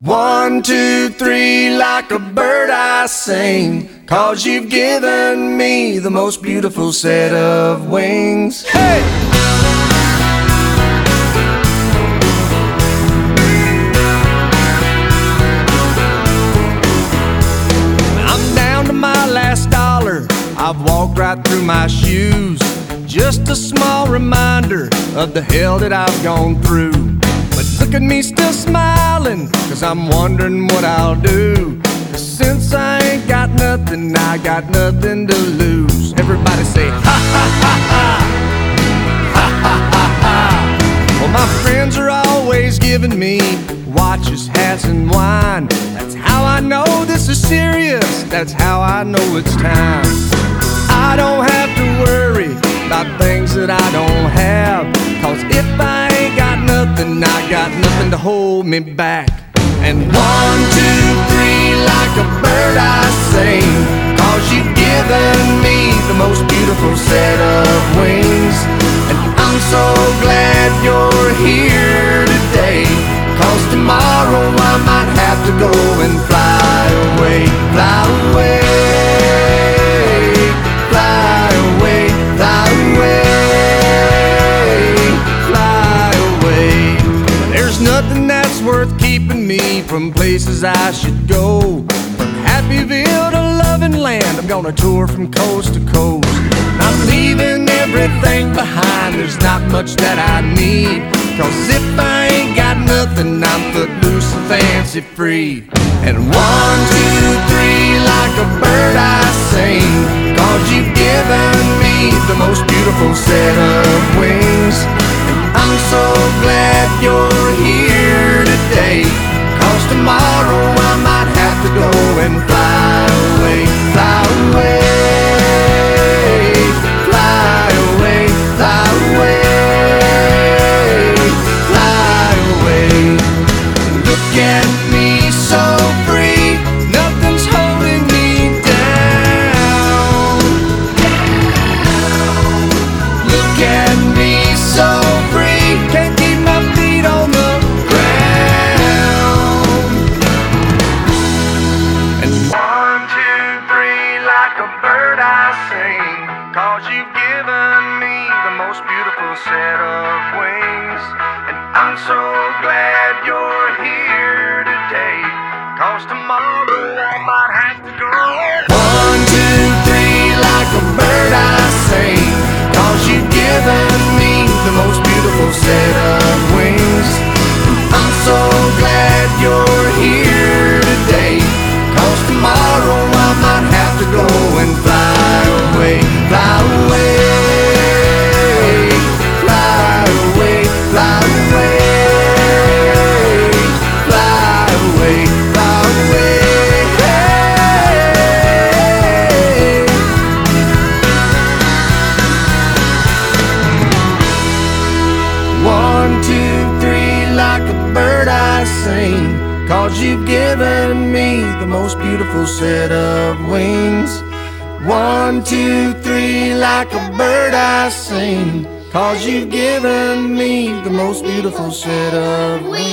One, two, three, like a bird I sing, 'cause you've given me the most beautiful set of wings. Hey! I'm down to my last dollar, I've walked right through my shoes. Just a small reminder of the hell that I've gone through. But look at me still smiling, 'cause I'm wondering what I'll do. 'Cause since I ain't got nothing, I got nothing to lose. Everybody say ha ha ha ha, ha ha ha ha. Well, my friends are always giving me watches, hats, and wine. That's how I know this is serious, that's how I know it's time. I don't have to worry about things that I don't have, 'cause if I ain't got nothing, I got nothing to hold me back. And one, two, three, like a bird I sing, 'cause you've given me the most beautiful set of wings. And I'm so glad you're here today, 'cause tomorrow I might have to go and fly away, fly away. Nothing that's worth keeping me from places I should go. From Happyville to Loving Land, I'm gonna tour from coast to coast. I'm leaving everything behind, there's not much that I need. 'Cause if I ain't got nothing, I'm footloose and fancy free. And one, two, three, like a bird I sing, 'cause you've given me the most beautiful set of wings. I'm so glad you're here today, 'cause tomorrow I might have to go and fly away, fly away, fly away, fly away, fly away. Look at me so free, nothing's holding me down. Look at me so free, can't keep my feet on the ground. And one, two, three, like a bird I sing, 'cause you've given me the most beautiful set of wings. And I'm so glad you're here today, 'cause tomorrow I might have to go. One, two, three, like a bird I sing, 'cause you've given me the most beautiful set of wings. I'm so glad you're here today, 'cause tomorrow I might have to go and fly away, fly away, fly away, fly away, fly away, fly away. One, two, three, like a bird I sing, 'cause you've given me the most beautiful set of wings. One, two, three, like a bird I sing, 'cause you've given me the most beautiful set of wings.